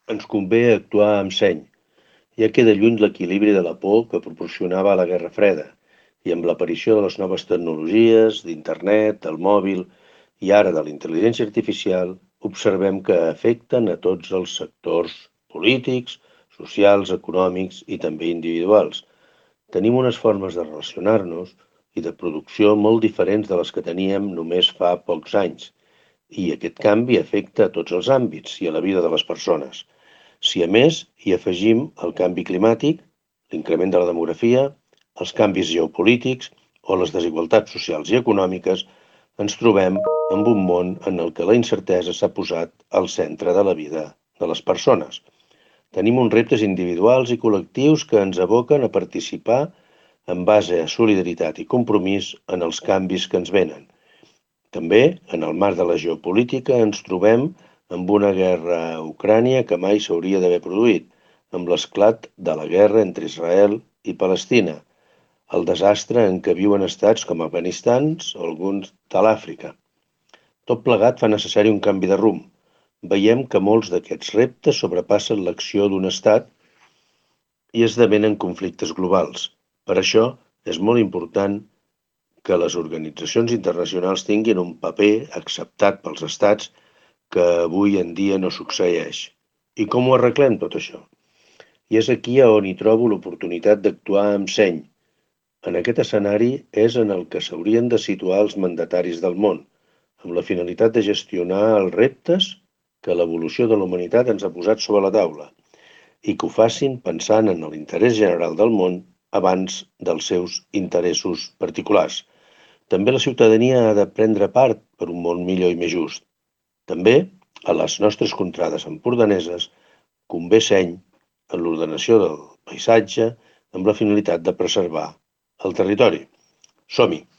Ens convé actuar amb seny. Ja queda lluny l'equilibri de la por que proporcionava la Guerra Freda, i amb l'aparició de les noves tecnologies, d'internet, del mòbil i ara de la intel·ligència artificial, observem que afecten a tots els sectors polítics, socials, econòmics i també individuals. Tenim unes formes de relacionar-nos i de producció molt diferents de les que teníem només fa pocs anys, i aquest canvi afecta a tots els àmbits i a la vida de les persones. Si a més hi afegim el canvi climàtic, l'increment de la demografia, els canvis geopolítics o les desigualtats socials i econòmiques, ens trobem amb un món en el que la incertesa s'ha posat al centre de la vida de les persones. Tenim uns reptes individuals i col·lectius que ens aboquen a participar en base a solidaritat i compromís en els canvis que ens venen. També, en el marc de la geopolítica, ens trobem amb una guerra a Ucrània que mai s'hauria d'haver produït, amb l'esclat de la guerra entre Israel i Palestina, el desastre en què viuen estats com Afganistan o alguns de l'Àfrica. Tot plegat fa necessari un canvi de rumb. Veiem que molts d'aquests reptes sobrepassen l'acció d'un estat i esdevenen conflictes globals. Per això és molt important que les organitzacions internacionals tinguin un paper acceptat pels estats que avui en dia no succeeix. I com ho arreglem tot això? I és aquí on hi trobo l'oportunitat d'actuar amb seny. En aquest escenari és en el que s'haurien de situar els mandataris del món, amb la finalitat de gestionar els reptes que l'evolució de la humanitat ens ha posat sobre la taula, i que ho facin pensant en l'interès general del món abans dels seus interessos particulars. També la ciutadania ha de prendre part per un món millor i més just. També, a les nostres contrades empordaneses, convé seny en l'ordenació del paisatge amb la finalitat de preservar el territori. Som-hi!